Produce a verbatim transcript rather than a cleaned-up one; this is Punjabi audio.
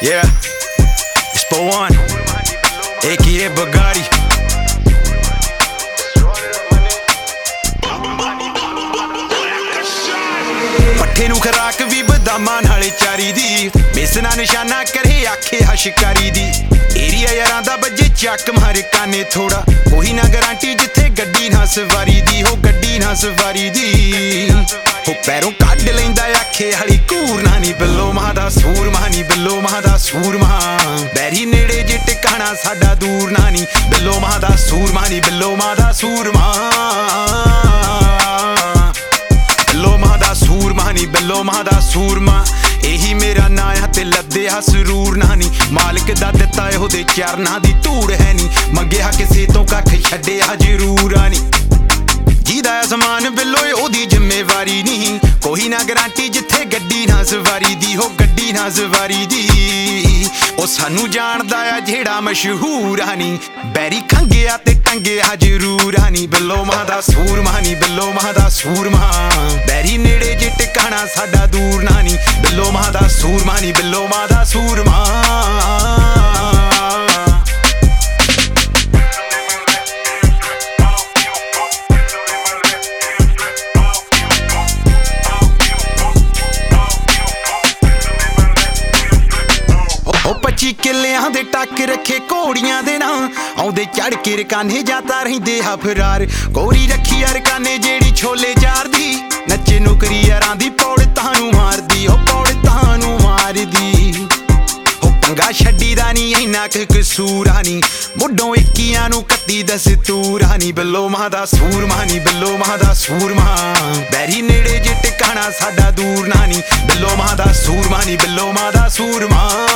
Yeah, it's for one, A K A Bugatti. ਪੱਠੇ ਨੂੰ ਖਰਾਕ ਵੀ ਬਦਾਮਾਂ ਨਾਲੇ ਚਾਰੀ ਦੀ, ਮੇਸਨਾ ਨਿਸ਼ਾਨਾ ਕਰੇ ਆਖੇ ਹਸ਼ਕਾਰੀ ਦੀ। ਏਰੀਆ ਯਾਰਾਂ ਦਾ ਬੱਜੇ ਚੱਕ ਮਾਰੇ ਕਾਨੇ ਥੋੜਾ, ਉਹੀ ਨਾ ਗਾਰੰਟੀ ਜਿੱਥੇ ਗੱਡੀ ਨਾ ਸਵਾਰੀ ਦੀ, ਹੋ ਗੱਡੀ ਨਾ ਸਵਾਰੀ ਦੀ। ਹੋ ਪੈਰੋਂ ਕੱਢ ਲੈਂਦਾ ਆਖੇ ਹਲੀ ਘੂਰਨਾ ਨੀ ਬਿੱਲੋ ਮਾਂ ਦਾ ਸੂਰਮਾ ਨੀ, ਬਿੱਲੋ ਮਾਂ ਦਾ ਸੂਰਮਾ। ਬੈਰੀ ਨੇੜੇ ਜੇ ਟਿਕਾਣਾ ਸਾਡਾ ਦੂਰ ਨਾ ਨੀ, ਬਿੱਲੋ ਮਾਂ ਦਾ ਸੂਰਮਾ ਨੀ, ਬਿੱਲੋ ਮਾਂ ਦਾ ਸੂਰਮਾ। ਬਿੱਲੋ ਮਾਂ ਦਾ ਸੂਰਮਾ ਨੀ, ਬਿੱਲੋ ਮਾਂ ਦਾ ਸੂਰਮਾ। ਇਹੀ ਮੇਰਾ ਨਾਂ ਆ ਤੇ ਲੱਦਿਆ ਸਰੂਰ ਨਾ ਨੀ, ਮਾਲਕ ਦਾ ਦਿੱਤਾ ਉਹਦੇ ਚਰਨਾਂ ਦੀ ਧੂੜ ਹੈ ਨੀ, ਮੰਗਿਆ ਕਿਸੇ ਤੋਂ ਕੱਖ ਛੱਡਿਆ ਜ਼ਰੂਰ ਆ ਨੀ। ਜਿਹਦਾ ਅਸਮਾਨ ਬਿੱਲੋ ਉਹਦੀ ਜ਼ਿੰਮੇਵਾਰੀ ਨਹੀਂ, ਕੋਈ ਨਾ ਗਾਰੰਟੀ ਜਿੱਥੇ ਗੱਡੀ ਨਾ ਸਵਾਰੀ ਦੀ, ਹੋ ਗੱਡੀ ਨਾ ਸਵਾਰੀ ਦੀ। ਉਹ ਸਾਨੂੰ ਜਾਣਦਾ ਆ ਜਿਹੜਾ ਮਸ਼ਹੂਰ ਆ ਨੀ, ਬੈਰੀ ਖੰਗਿਆ ਤੇ ਟੰਗਿਆ ਜ਼ਰੂਰ ਆ ਨੀ, ਬਿੱਲੋ ਮਾਂ ਦਾ ਸੂਰਮਾ ਨੀ, ਬਿੱਲੋ ਮਾਂ ਦਾ ਸੂਰਮਾ। ਬੈਰੀ ਨੇੜੇ ਜੇ ਟਿਕਾਣਾ ਸਾਡਾ ਦੂਰ ਨਾ ਨੀ, ਬਿੱਲੋ ਮਾਂ ਦਾ ਸੂਰਮਾ ਨੀ, ਬਿੱਲੋ ਮਾਂ ਦਾ ਸੂਰਮਾ। ਪੱਚੀ ਕਿੱਲਿਆਂ ਦੇ ਟੱਕ ਰੱਖੇ ਘੋੜੀਆਂ ਦੇ ਨਾਂ, ਆਉਂਦੇ ਚੜ ਕੇ ਰਕਾਨੇ ਜਾਂਦਾ ਰਹਿੰਦੇ ਆ ਫਰਾਰ। ਗੋਰੀ ਰੱਖੀ ਆ ਰਕਾਨੇ ਜਿਹੜੀ ਛੋਲੇ ਚਾਰਦੀ, ਨੱਚੇ ਨੁਕਰੀ ਯਾਰਾਂ ਦੀ ਪੌੜ ਤਾਨੂੰ ਮਾਰਦੀ, ਉਹ ਪੌੜ ਤਾਨੂੰ ਮਾਰਦੀ। ਉਹ ਪੰਗਾ ਛੱਡੀ ਦਾ ਨੀ ਇੰਨਾ ਕੁ ਕਸੂਰਾ ਨੀ, ਮੁੱਢੋਂ ਇੱਕੀਆਂ ਨੂੰ ਕੱਤੀ ਦਸਤੂਰਾ ਨੀ, ਬਿੱਲੋ ਮਾਂ ਦਾ ਸੂਰਮਾ ਨੀ, ਬਿੱਲੋ ਮਾਂ ਦਾ ਸੂਰਮਾ। ਬੈਰੀ ਨੇੜੇ ਜੇ ਟਿਕਾਣਾ ਸਾਡਾ ਦੂਰ ਨਾ ਨੀ, ਬਿੱਲੋ ਮਾਂ ਦਾ ਸੂਰਮਾ ਨੀ, ਬਿੱਲੋ ਮਾਂ ਦਾ ਸੂਰਮਾ।